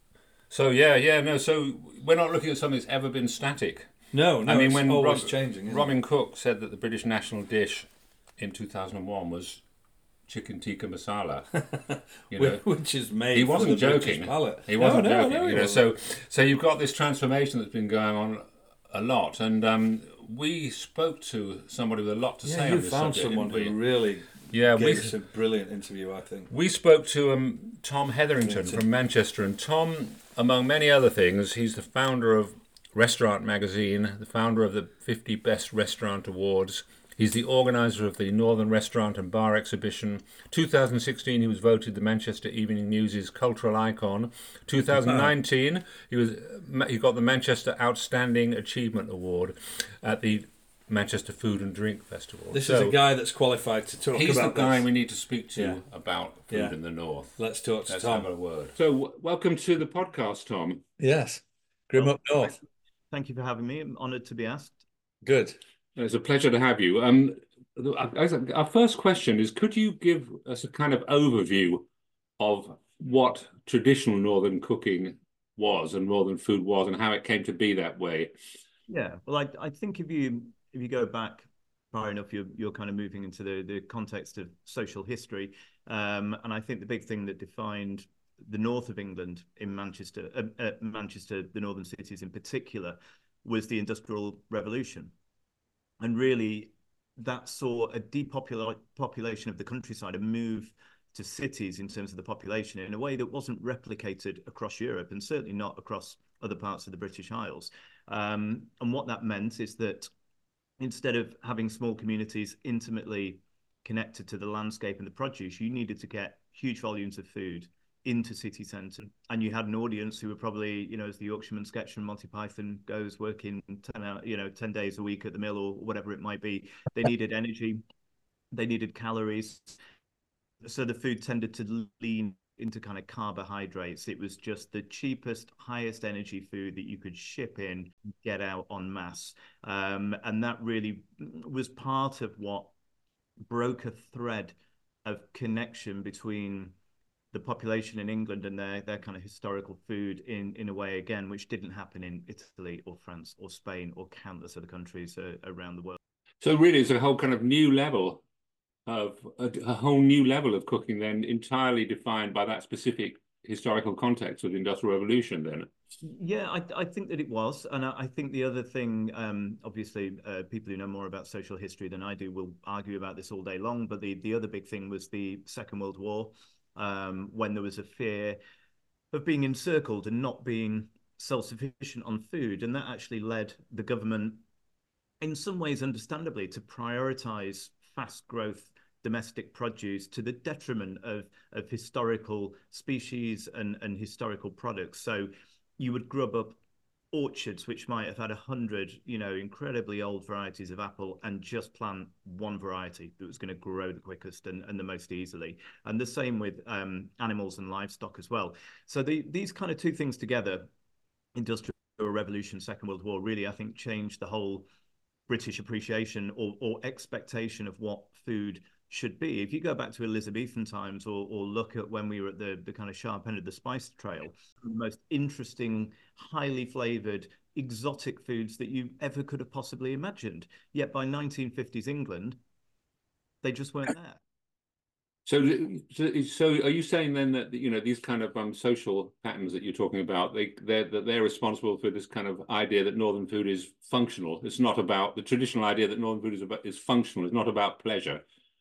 So yeah, yeah, no. So we're not looking at something that's ever been static. No, no. I mean, it's when always Rob, changing. Robin Cook said that the British national dish in two thousand one was chicken tikka masala, you know, which is made. He wasn't for the joking. British palate. He wasn't no, no, joking. No, you know, so so you've got this transformation that's been going on a lot, and um, we spoke to somebody with a lot to yeah, say you on this found subject. someone who really. Yeah, gave we, us a brilliant interview, I think. We spoke to um, Tom Hetherington from Manchester, and Tom, among many other things, he's the founder of Restaurant Magazine, the founder of the fifty Best Restaurant Awards. He's the organiser of the Northern Restaurant and Bar Exhibition. two thousand sixteen, he was voted the Manchester Evening News' cultural icon. two thousand nineteen, he was he got the Manchester Outstanding Achievement Award at the Manchester Food and Drink Festival. This so is a guy that's qualified to talk he's about the guy this. we need to speak to yeah. about food yeah. in the north. Let's talk to Let's Tom. have a word. So, w- welcome to the podcast, Tom. Yes, Grim Up North. Thank you for having me. I'm honoured to be asked. Good. It's a pleasure to have you. Um, our first question is: could you give us a kind of overview of what traditional northern cooking was and northern food was, and how it came to be that way? Yeah, well, I I think if you if you go back far enough, you're you're kind of moving into the the context of social history, um, and I think the big thing that defined the north of England in Manchester, uh, uh, Manchester, the northern cities in particular, was the Industrial Revolution, and really that saw a depopulation of the countryside, a move to cities in terms of the population in a way that wasn't replicated across Europe, and certainly not across other parts of the British Isles. Um, and what that meant is that instead of having small communities intimately connected to the landscape and the produce, you needed to get huge volumes of food into city centre. And you had an audience who were probably, you know, as the Yorkshireman sketch from Monty Python goes, working ten, hour, you know, ten days a week at the mill or whatever it might be. They needed energy, they needed calories. So the food tended to lean into kind of carbohydrates. It was just the cheapest, highest energy food that you could ship in, get out en masse. Um, and that really was part of what broke a thread of connection between the population in England and their their kind of historical food in in a way again, which didn't happen in Italy or France or Spain or countless other countries uh, around the world. So really, it's a whole kind of new level of a, a whole new level of cooking, then entirely defined by that specific historical context of the Industrial Revolution. Then, yeah, I I think that it was, and I, I think the other thing, um, obviously, uh, people who know more about social history than I do will argue about this all day long. But the the other big thing was the Second World War, um, when there was a fear of being encircled and not being self-sufficient on food, and that actually led the government, in some ways, understandably, to prioritize fast growth domestic produce to the detriment of, of historical species and, and historical products. So you would grub up orchards which might have had a hundred, you know, incredibly old varieties of apple and just plant one variety that was going to grow the quickest and, and the most easily. And the same with um, animals and livestock as well. So the, these kind of two things together, Industrial Revolution, Second World War, really, I think, changed the whole British appreciation or, or expectation of what food should be. If you go back to Elizabethan times or, or look at when we were at the, the kind of sharp end of the spice trail, the most interesting, highly flavored, exotic foods that you ever could have possibly imagined. Yet by nineteen fifties England, they just weren't there. So, so, so are you saying then that, you know, these kind of um, social patterns that you're talking about, they they're that they're responsible for this kind of idea that northern food is functional? It's not about the traditional idea that northern food is about is functional. It's not about pleasure.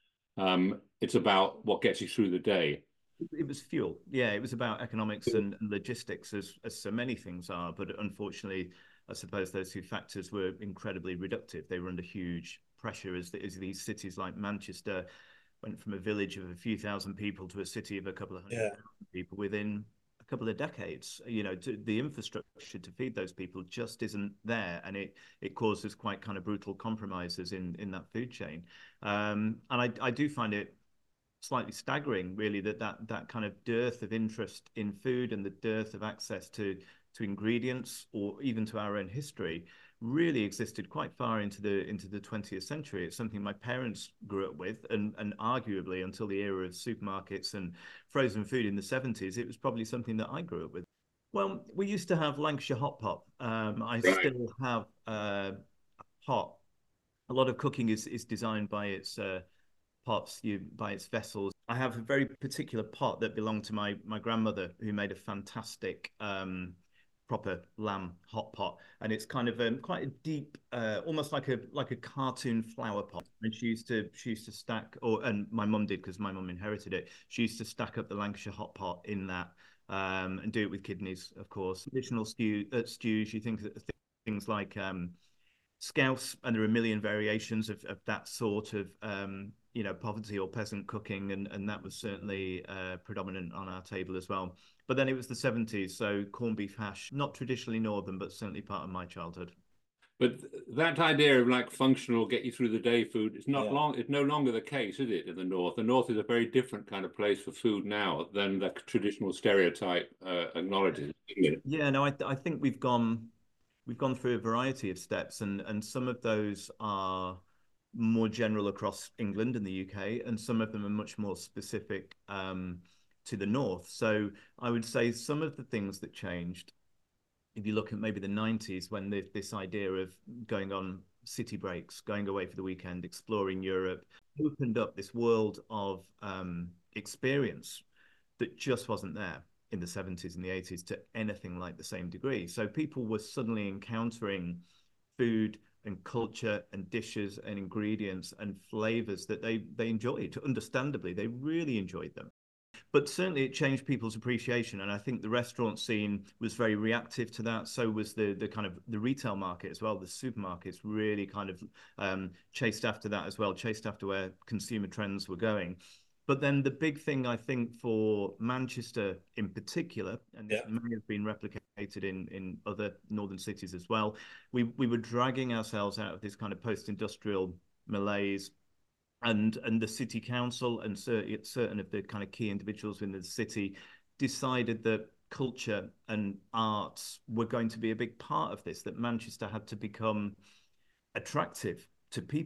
Um, it's about what gets you through the day. It was fuel. Yeah, it was about economics and, and logistics, as as so many things are. But unfortunately, I suppose those two factors were incredibly reductive. They were under huge pressure as, as these cities like Manchester went from a village of a few thousand people to a city of a couple of hundred yeah. people within a couple of decades. You know, to, the infrastructure to feed those people just isn't there, and it it causes quite kind of brutal compromises in in that food chain. Um, and I I do find it slightly staggering, really, that that that kind of dearth of interest in food and the dearth of access to to ingredients or even to our own history really existed quite far into the into the twentieth century. It's something my parents grew up with, and and arguably until the era of supermarkets and frozen food in the seventies, it was probably something that I grew up with. Well, we used to have Lancashire hot pot. Um, I right. still have uh, a pot. A lot of cooking is is designed by its uh, pots, you by its vessels. I have a very particular pot that belonged to my my grandmother, who made a fantastic um, proper lamb hot pot, and it's kind of um, quite a deep, uh, almost like a like a cartoon flower pot. And she used to she used to stack, or and my mum did because my mum inherited it. She used to stack up the Lancashire hot pot in that, um, and do it with kidneys, of course. Traditional stew uh, stews. You think that things like um, scouse, and there are a million variations of, of that sort of um, you know, poverty or peasant cooking, and, and that was certainly uh, predominant on our table as well. But then it was the seventies, so corned beef hash, not traditionally northern, but certainly part of my childhood. But that idea of like functional, get you through the day food, it's not Yeah. long. It's no longer the case, is it? In the north, the north is a very different kind of place for food now than the traditional stereotype uh, acknowledges. Isn't it? Yeah, no, I I think we've gone we've gone through a variety of steps, and and some of those are more general across England and the U K, and some of them are much more specific um, to the north. So I would say some of the things that changed, if you look at maybe the nineties, when the, this idea of going on city breaks, going away for the weekend, exploring Europe, opened up this world of um, experience that just wasn't there in the seventies and the eighties to anything like the same degree. So people were suddenly encountering food and culture and dishes and ingredients and flavors that they they enjoyed. Understandably, they really enjoyed them. But certainly it changed people's appreciation, and I think the restaurant scene was very reactive to that. So was the the kind of the retail market as well. The supermarkets really kind of um, chased after that as well, chased after where consumer trends were going. But then the big thing, I think, for Manchester in particular, and this yeah. may have been replicated in, in other northern cities as well, we, we were dragging ourselves out of this kind of post-industrial malaise. And, and the city council and certain, certain of the kind of key individuals in the city decided that culture and arts were going to be a big part of this, that Manchester had to become attractive to people.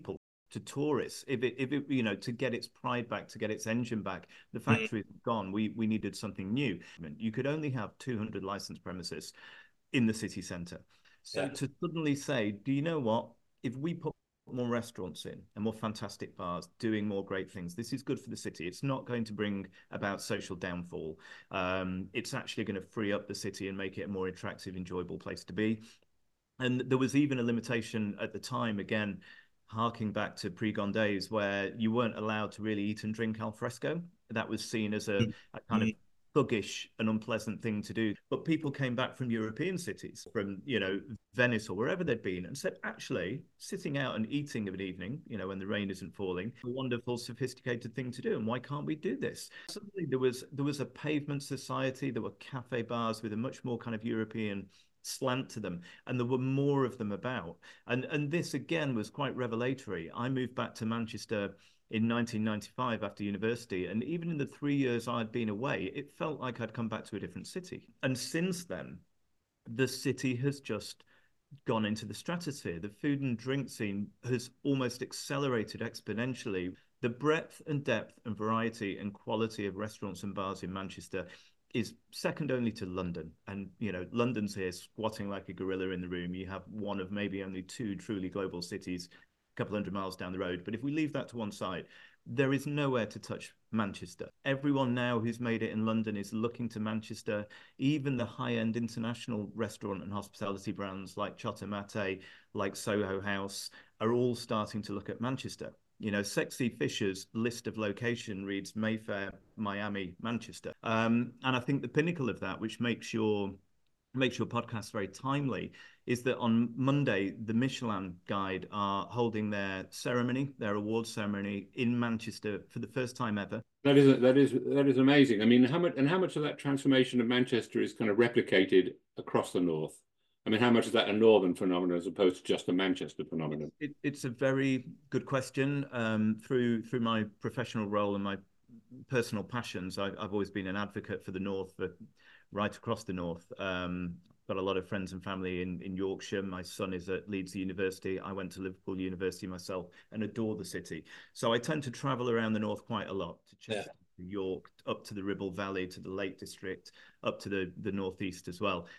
to tourists. If it, if it, you know, to get its pride back, to get its engine back, the factory is gone. We we needed something new. You could only have two hundred licensed premises in the city centre. So yeah. to suddenly say, do you know what? If we put more restaurants in and more fantastic bars doing more great things, this is good for the city. It's not going to bring about social downfall. Um, it's actually going to free up the city and make it a more attractive, enjoyable place to be. And there was even a limitation at the time, again, harking back to pre-gone days, where you weren't allowed to really eat and drink al fresco. That was seen as a, a kind of thuggish and unpleasant thing to do. But people came back from European cities, from, you know, Venice or wherever they'd been, and said, actually, sitting out and eating of an evening, you know, when the rain isn't falling, a wonderful, sophisticated thing to do. And why can't we do this? Suddenly there was there was a pavement society. There were cafe bars with a much more kind of European slant to them, and there were more of them about. And and this again was quite revelatory. I moved back to Manchester in nineteen ninety-five after university, and even in the three years I'd been away, it felt like I'd come back to a different city. And since then, the city has just gone into the stratosphere. The food and drink scene has almost accelerated exponentially. The breadth and depth and variety and quality of restaurants and bars in Manchester is second only to London. And, you know, London's here squatting like a gorilla in the room. You have one of maybe only two truly global cities a couple hundred miles down the road. But if we leave that to one side, there is nowhere to touch Manchester. Everyone now who's made it in London is looking to Manchester. Even the high-end international restaurant and hospitality brands like Chotta Mate, like Soho House, are all starting to look at Manchester. You know, Sexy Fisher's list of location reads Mayfair, Miami, Manchester. Um, and I think the pinnacle of that, which makes your makes your podcast very timely, is that on Monday, the Michelin Guide are holding their ceremony, their awards ceremony in Manchester for the first time ever. That is that is that is amazing. I mean, how much and how much of that transformation of Manchester is kind of replicated across the north? I mean, how much is that a northern phenomenon as opposed to just a Manchester phenomenon? It, it's a very good question. Um, through through my professional role and my personal passions, I, I've always been an advocate for the north, for right across the north. Um, got a lot of friends and family in, in Yorkshire. My son is at Leeds University. I went to Liverpool University myself and adore the city. So I tend to travel around the north quite a lot, to Chester, yeah. York, up to the Ribble Valley, to the Lake District, up to the, the northeast as well.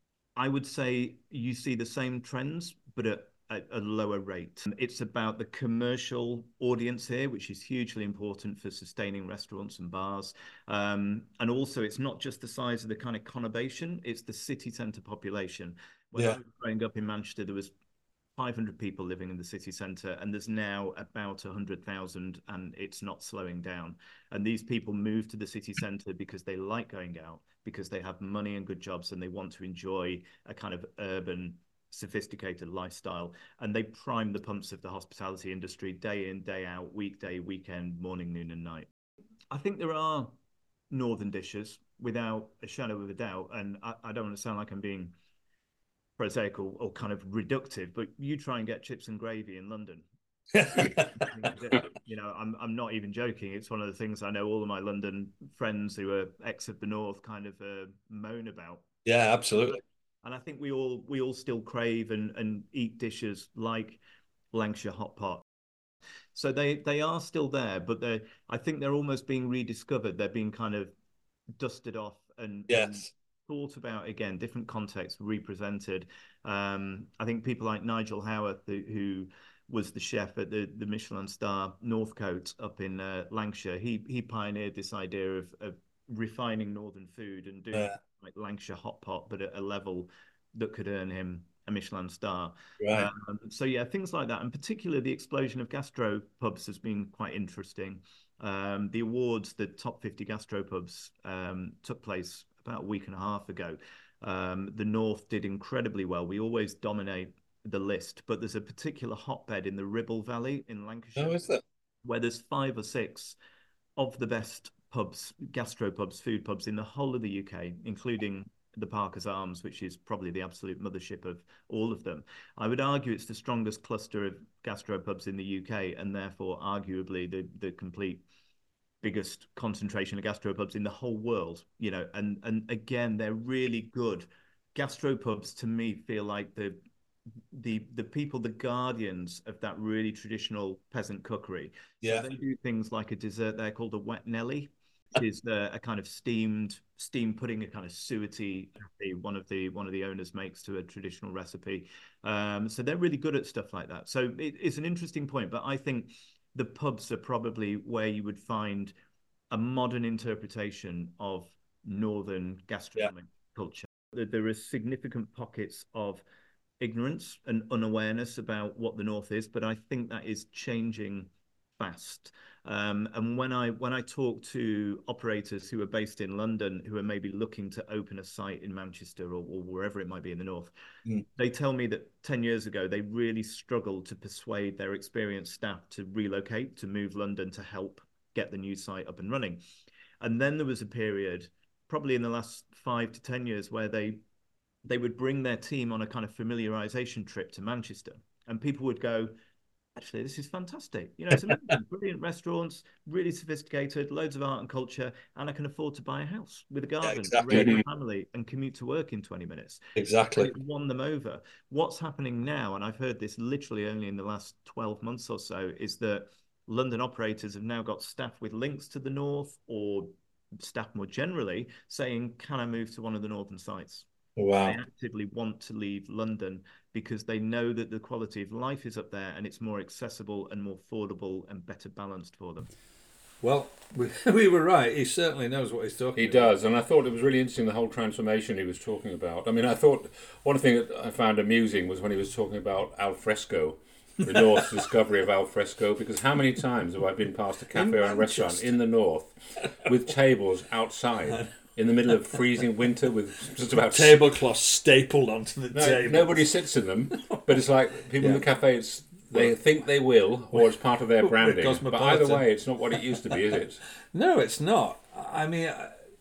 I would say you see the same trends, but at, at a lower rate. It's about the commercial audience here, which is hugely important for sustaining restaurants and bars. Um, and also, it's not just the size of the kind of conurbation, it's the city centre population. When yeah. I was growing up in Manchester, there was five hundred people living in the city centre, and there's now about one hundred thousand, and it's not slowing down. And these people move to the city centre because they like going out, because they have money and good jobs, and they want to enjoy a kind of urban, sophisticated lifestyle. And they prime the pumps of the hospitality industry day in, day out, weekday, weekend, morning, noon, and night. I think there are northern dishes, without a shadow of a doubt, and I, I don't want to sound like I'm being prosaic or, or kind of reductive, but you try and get chips and gravy in London. You know, I'm I'm not even joking. It's one of the things I know all of my London friends who are ex of the north kind of uh, moan about. Yeah, absolutely. And I think we all we all still crave and and eat dishes like Lancashire hot pot. So they they are still there, but they I think they're almost being rediscovered. They're being kind of dusted off and yes. And thought about again, different contexts represented. Um, I think people like Nigel Howarth, who, who was the chef at the, the Michelin star Northcote up in uh, Lancashire, he he pioneered this idea of, of refining northern food and doing yeah. like Lancashire hot pot, but at a level that could earn him a Michelin star. Right. Um, so yeah, things like that, and particularly the explosion of gastro pubs has been quite interesting. Um, the awards, the top fifty gastropubs, um, took place about a week and a half ago. Um, the North did incredibly well. We always dominate the list, but there's a particular hotbed in the Ribble Valley in Lancashire. Oh, is that? Where there's five or six of the best pubs, gastropubs, food pubs in the whole of the U K, including the Parker's Arms, which is probably the absolute mothership of all of them. I would argue it's the strongest cluster of gastropubs in the U K, and therefore arguably the, the complete biggest concentration of gastropubs in the whole world, you know, and and again, they're really good. Gastropubs to me feel like the the the people, the guardians of that really traditional peasant cookery. Yeah. So they do things like a dessert there called a wet Nelly, which is a, a kind of steamed steam pudding, a kind of suety one of the one of the owners makes to a traditional recipe. Um, so they're really good at stuff like that. So it, it's an interesting point, but I think the pubs are probably where you would find a modern interpretation of Northern gastronomic yeah. culture. There are significant pockets of ignorance and unawareness about what the North is, but I think that is changing fast. Um, and when I when I talk to operators who are based in London, who are maybe looking to open a site in Manchester or, or wherever it might be in the North, mm. they tell me that ten years ago, they really struggled to persuade their experienced staff to relocate, to move London to help get the new site up and running. And then there was a period, probably in the last five to ten years, where they they would bring their team on a kind of familiarization trip to Manchester, and people would go, actually, this is fantastic. You know, it's amazing, brilliant restaurants, really sophisticated, loads of art and culture, and I can afford to buy a house with a garden, yeah, exactly. raise a family, and commute to work in twenty minutes. Exactly. And it won them over. What's happening now, and I've heard this literally only in the last twelve months or so, is that London operators have now got staff with links to the North, or staff more generally, saying, can I move to one of the northern sites? Wow. They actively want to leave London because they know that the quality of life is up there and it's more accessible and more affordable and better balanced for them. Well, we, we were right. He certainly knows what he's talking he about. He does, and I thought it was really interesting, the whole transformation he was talking about. I mean, I thought one thing that I found amusing was when he was talking about al fresco, the North's discovery of al fresco, because how many times have I been past a cafe or a restaurant in the North with tables outside in the middle of freezing winter with just about tablecloths stapled onto the no, table. Nobody sits in them, but it's like people yeah. in the cafe, it's, they think they will, or it's part of their branding. But either way, it's not what it used to be, is it? No, it's not. I mean,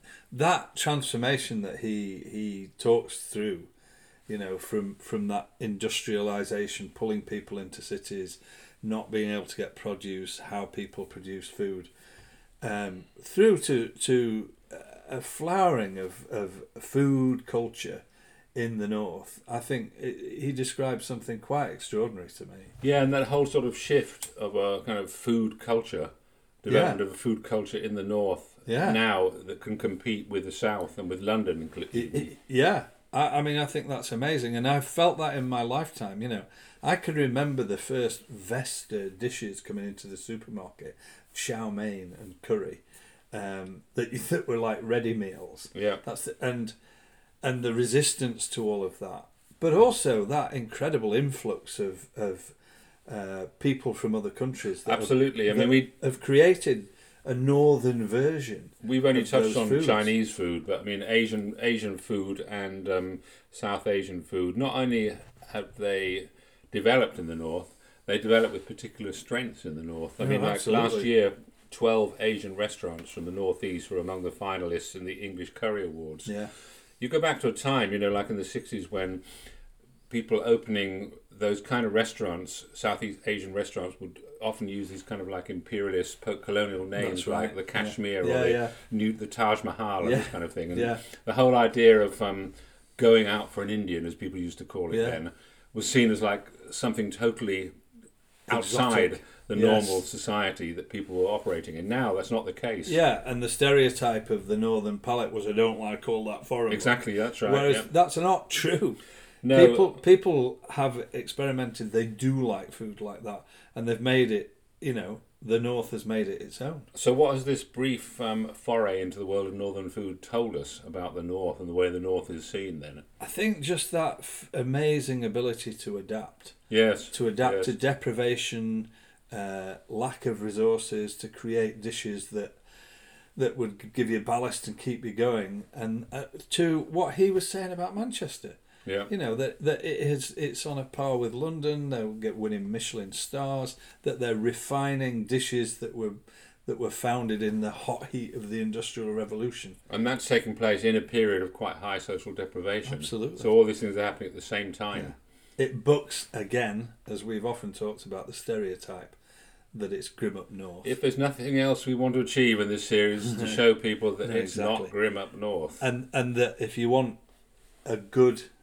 that transformation that he he talks through, you know, from from that industrialization, pulling people into cities, not being able to get produce, how people produce food, um, through to to a flowering of, of food culture in the North. I think it, he describes something quite extraordinary to me. Yeah, and that whole sort of shift of a kind of food culture, development yeah. of a food culture in the North yeah. now that can compete with the South and with London. It, it, yeah, I, I mean, I think that's amazing, and I've felt that in my lifetime. You know, I can remember the first Vesta dishes coming into the supermarket, chow mein and curry. Um, that you that were like ready meals. Yeah, that's the, and and the resistance to all of that, but also that incredible influx of of uh, people from other countries. That Absolutely, have, I mean we have created a northern version. We've only touched on foods. Chinese food, but I mean Asian Asian food and um, South Asian food. Not only have they developed in the North, they developed with particular strengths in the North. I yeah, mean, like absolutely. last year, twelve Asian restaurants from the Northeast were among the finalists in the English Curry Awards. Yeah. You go back to a time, you know, like in the sixties when people opening those kind of restaurants, Southeast Asian restaurants, would often use these kind of like imperialist colonial names, right. like the Kashmir yeah. or yeah, the, yeah. New, the Taj Mahal and yeah. this kind of thing. And yeah. the whole idea of um, going out for an Indian, as people used to call it yeah. then, was seen as like something totally outside Exotic. the yes. normal society that people were operating in. Now that's not the case. Yeah, and the stereotype of the northern palate was I don't like all that foreign. Exactly, that's right. Whereas yep. that's not true. No, people people have experimented. They do like food like that, and they've made it. You know, the North has made it its own. So, what has this brief um, foray into the world of northern food told us about the North and the way the North is seen? Then, I think just that f- amazing ability to adapt. Yes, to adapt yes. to deprivation. Uh, lack of resources, to create dishes that that would give you ballast and keep you going, and uh, to what he was saying about Manchester. Yeah, you know that that it is it's on a par with London. They'll get winning Michelin stars. That they're refining dishes that were that were founded in the hot heat of the Industrial Revolution, and that's taking place in a period of quite high social deprivation. Absolutely. So all these things are happening at the same time. Yeah. It bucks again, as we've often talked about, the stereotype that it's grim up north. If there's nothing else we want to achieve in this series, to show people that no, it's exactly. not grim up north. And and that if you want a good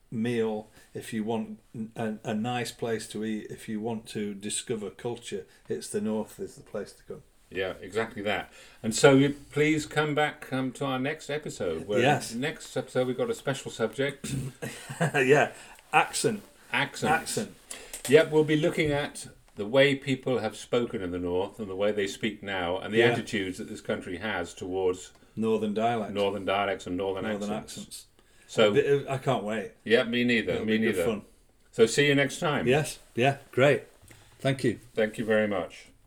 meal, if you want a, a nice place to eat, if you want to discover culture, it's the North is the place to come. Yeah, exactly that. And so you, please come back um, to our next episode. Where Yes. Next episode we've got a special subject. Yeah, accent. Accent. Accent. Yep, we'll be looking at the way people have spoken in the North and the way they speak now and the Yeah. attitudes that this country has towards Northern dialects. Northern dialects and Northern, Northern accents. accents. So A bit of- I can't wait. Yeah, me neither. It'll me be good neither. fun. So see you next time. Yes. Yeah. Great. Thank you. Thank you very much.